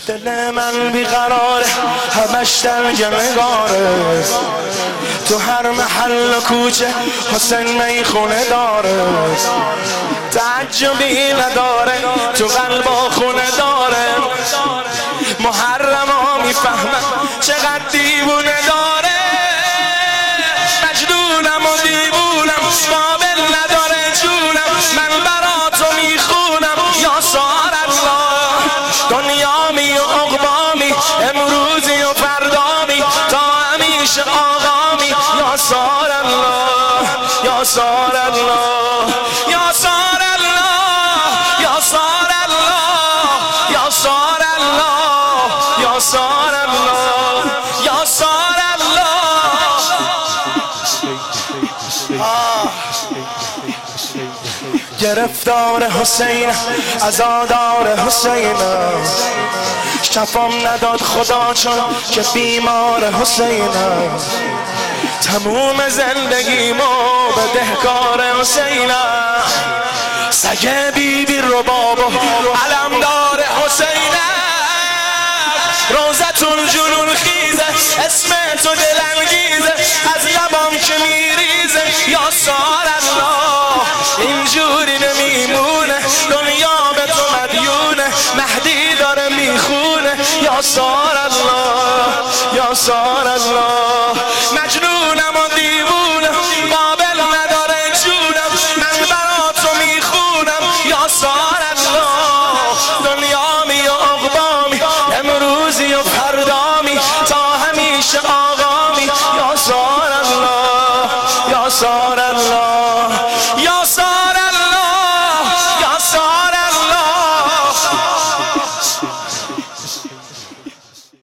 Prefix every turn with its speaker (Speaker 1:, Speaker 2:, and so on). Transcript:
Speaker 1: دل من بیقراره همش نگاره، تو هر محل و کوچه حسین میخونه داره، تعجبی نداره تو قلب و خونه داره، محرم ها میفهمن چقدر دیوونه داره، مجنونم و دیوونم قابل نداره جونم، من برا تو میخونم یا سار الله، دنیامی و عقبامی امروزی و فردامی تا همیشه آقامی یا سار الله یا سار الله یا سار الله یا سار الله یا سار الله یا سار الله یا سار الله. گرفتار حسین عزادار حسین، شفام نداد خدا چون که بیمار حسین، تموم زندگیمو به دهکار حسین، سگ بیبی رباب و علمدار حسین، روزتون جنون خیزه اسم تو دلانگیزه از لبام که میریزه یا سار الله، اینجوری نمیمونه دنیا به تو مدیونه، مهدی داره میخونه یا سار